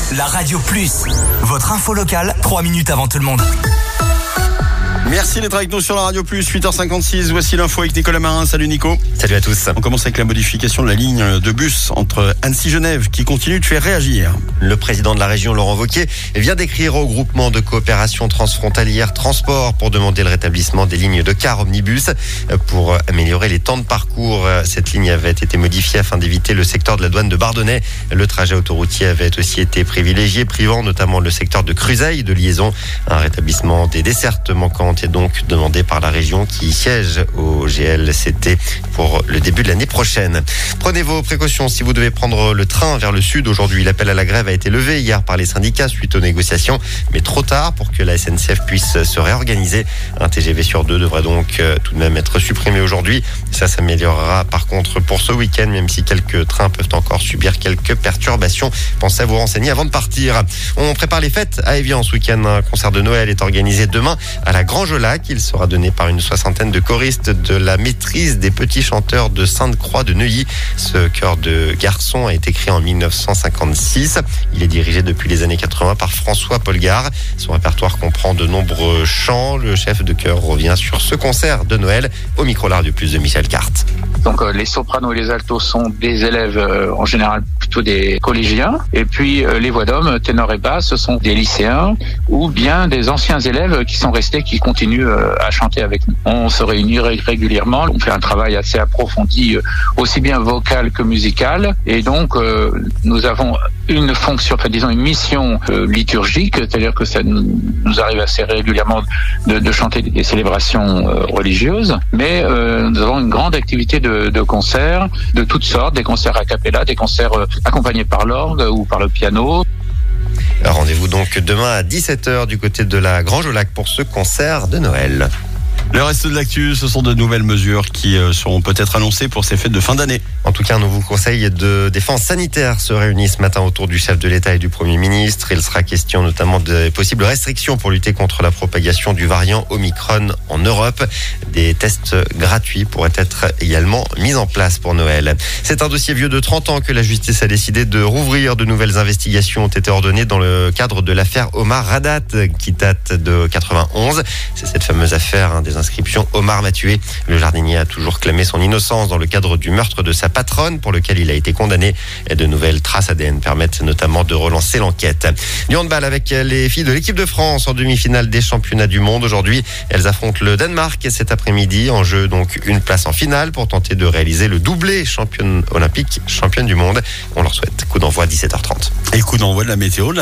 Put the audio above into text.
La Radio Plus, votre info locale, 3 minutes avant tout le monde. Merci d'être avec nous sur la Radio Plus, 8h56. Voici l'info avec Nicolas Marin. Salut Nico. Salut à tous. On commence avec la modification de la ligne de bus entre Annecy-Genève qui continue de faire réagir. Le président de la région, Laurent Wauquiez, vient d'écrire au groupement de coopération transfrontalière Transport pour demander le rétablissement des lignes de car omnibus pour améliorer les temps de parcours. Cette ligne avait été modifiée afin d'éviter le secteur de la douane de Bardonnay. Le trajet autoroutier avait aussi été privilégié, privant notamment le secteur de Cruseilles de liaison. Un rétablissement des dessertes manquantes est donc demandé par la région qui siège au GLCT pour le début de l'année prochaine. Prenez vos précautions si vous devez prendre le train vers le sud aujourd'hui. L'appel à la grève a été levé hier par les syndicats suite aux négociations, mais trop tard pour que la SNCF puisse se réorganiser. Un TGV sur 2 devrait donc tout de même être supprimé aujourd'hui. Ça s'améliorera par contre pour ce week-end, même si quelques trains peuvent encore subir quelques perturbations. Pensez à vous renseigner avant de partir. On prépare les fêtes à Évian ce week-end. Un concert de Noël est organisé demain à la Grange-au-Lac. Il sera donné par une soixantaine de choristes de la maîtrise des petits chanteurs de Sainte-Croix de Neuilly. Ce chœur de garçons a été créé en 1956. Il est dirigé depuis les années 80 par François Polgar. Son répertoire comprend de nombreux chants. Le chef de chœur revient sur ce concert de Noël au micro Radio Plus de Michel Carte. Donc les sopranos et les altos sont des élèves en général plutôt des collégiens, et puis les voix d'hommes, ténor et basse, ce sont des lycéens ou bien des anciens élèves qui sont restés, qui continuent à chanter avec nous. On se réunit régulièrement, on fait un travail assez approfondi, aussi bien vocal que musical, et donc nous avons une fonction, disons une mission liturgique, c'est-à-dire que ça nous arrive assez régulièrement de chanter des célébrations religieuses, mais nous avons une grande activité de concerts de toutes sortes, des concerts a cappella, des concerts accompagnés par l'orgue ou par le piano. Rendez-vous donc demain à 17h du côté de la Grange-au-Lac pour ce concert de Noël. Le reste de l'actu, ce sont de nouvelles mesures qui seront peut-être annoncées pour ces fêtes de fin d'année. En tout cas, un nouveau conseil de défense sanitaire se réunit ce matin autour du chef de l'État et du Premier ministre. Il sera question notamment de possibles restrictions pour lutter contre la propagation du variant Omicron en Europe. Des tests gratuits pourraient être également mis en place pour Noël. C'est un dossier vieux de 30 ans que la justice a décidé de rouvrir. De nouvelles investigations ont été ordonnées dans le cadre de l'affaire Omar Radat qui date de 91. C'est cette fameuse affaire des inscriptions Omar m'a tué. Le jardinier a toujours clamé son innocence dans le cadre du meurtre de sa patronne pour lequel il a été condamné. Et de nouvelles traces ADN permettent notamment de relancer l'enquête. Du handball avec les filles de l'équipe de France en demi-finale des championnats du monde. Aujourd'hui, elles affrontent le Danemark cet après-midi. En jeu donc une place en finale pour tenter de réaliser le doublé championne olympique, championne du monde. On leur souhaite coup d'envoi 17h30. Et coup d'envoi de la météo.